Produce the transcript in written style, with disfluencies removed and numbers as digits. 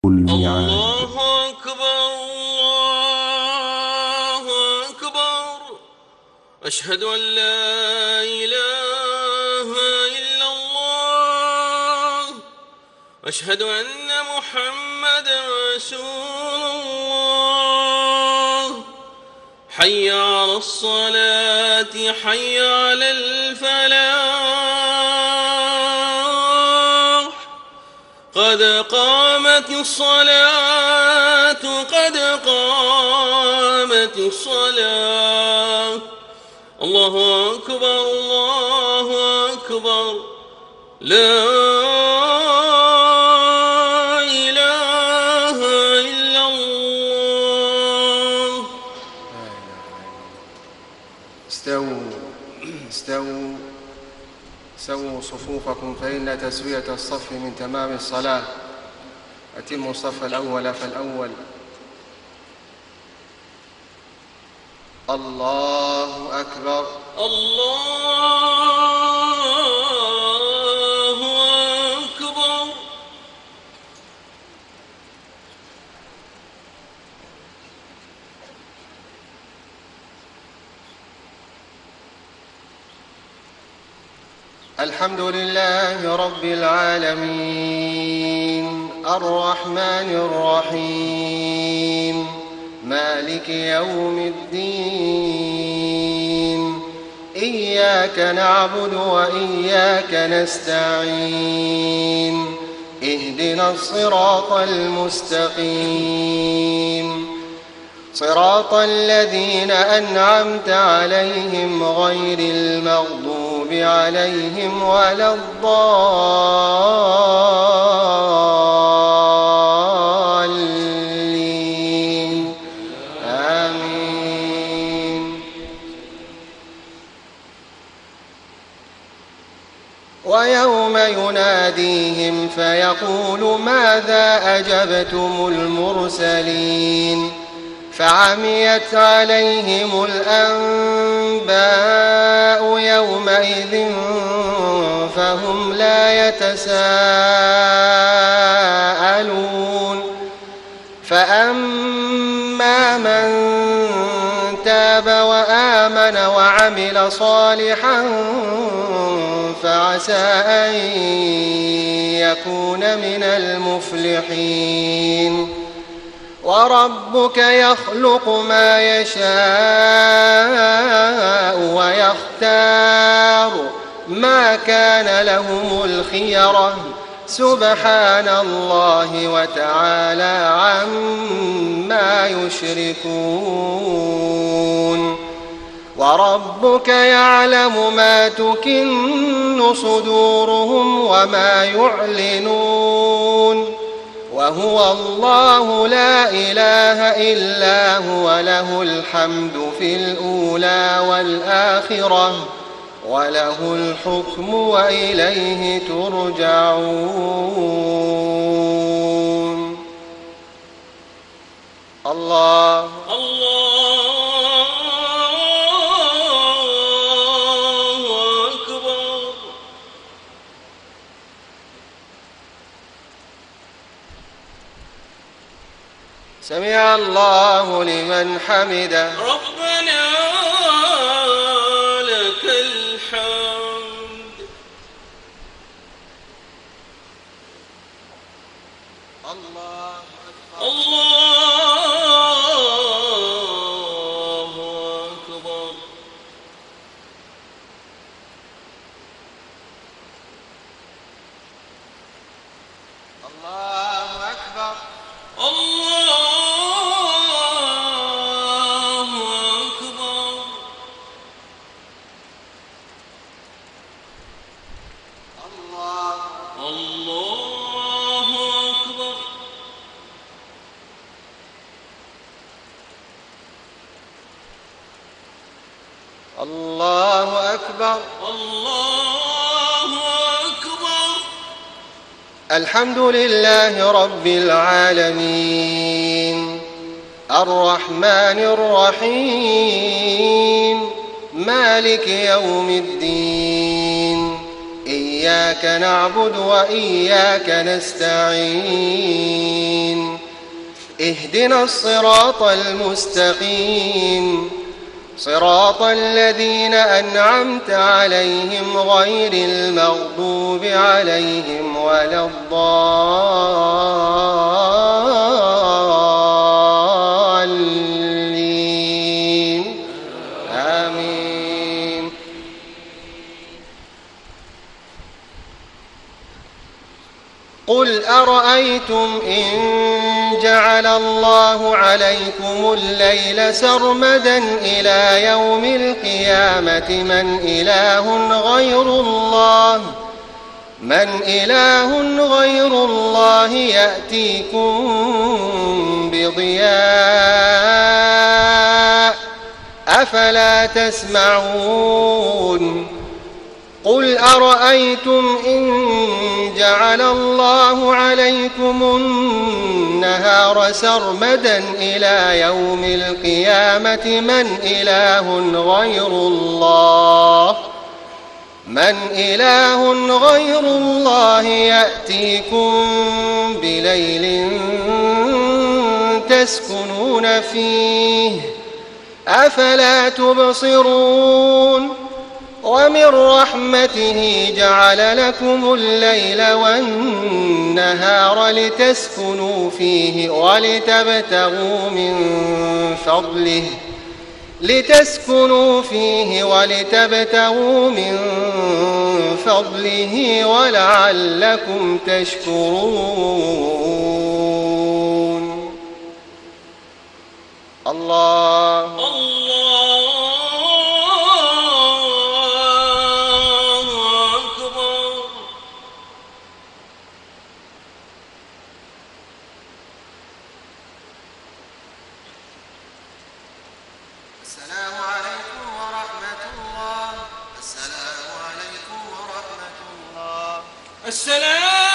الميعاد. الله أكبر الله أكبر. أشهد أن لا إله إلا الله. أشهد أن محمدا رسول الله. حي على الصلاة حي على الفلاح. قد قامت الصلاة قد قامت الصلاة. الله أكبر الله أكبر. لا إله إلا الله. استووا سووا صفوفكم فإن تسوية الصف من تمام الصلاة. أتموا الصف الأول فالأول. الله أكبر الله أكبر. الحمد لله رب العالمين الرحمن الرحيم مالك يوم الدين. إياك نعبد وإياك نستعين. اهدنا الصراط المستقيم صراط الذين أنعمت عليهم غير المغضوب عليهم ولا الضالين. آمين. ويوم يناديهم فيقول ماذا أجبتم المرسلين فعميت عليهم الأنباء يومئذ فهم لا يتساءلون. فأما من تاب وآمن وعمل صالحا فعسى أن يكون من المفلحين. وربك يخلق ما يشاء ويختار ما كان لهم الخيرة سبحان الله وتعالى عما يشركون. وربك يعلم ما تكن صدورهم وما يعلنون وهو الله لا إله إلا هو له الحمد في الأولى والآخرة وله الحكم وإليه ترجعون. الله أكبر. سمع الله لمن حمده. ربنا لك الحمد. الله أكبر. الله أكبر. الله أكبر. الله أكبر. الله أكبر. الله أكبر. الله أكبر. الحمد لله رب العالمين الرحمن الرحيم مالك يوم الدين. إياك نعبد وإياك نستعين اهدنا الصراط المستقيم صراط الذين أنعمت عليهم غير المغضوب عليهم ولا الضالين آمين. قل أرأيتم إن جعل الله عليكم الليل سرمدا إلى يوم القيامة من إله غير الله يأتيكم بضياء أفلا تسمعون. قل أرأيتم إن جعل الله عليكم النهار سرمدا إلى يوم القيامة من إله غير الله يأتيكم بليل تسكنون فيه أفلا تبصرون. ومن رحمته جعل لكم الليل والنهار لتسكنوا فيه ولتبتغوا من فضله ولعلكم تشكرون. الله أكبر. السلام عليكم ورحمة الله. السلام عليكم ورحمة الله. السلام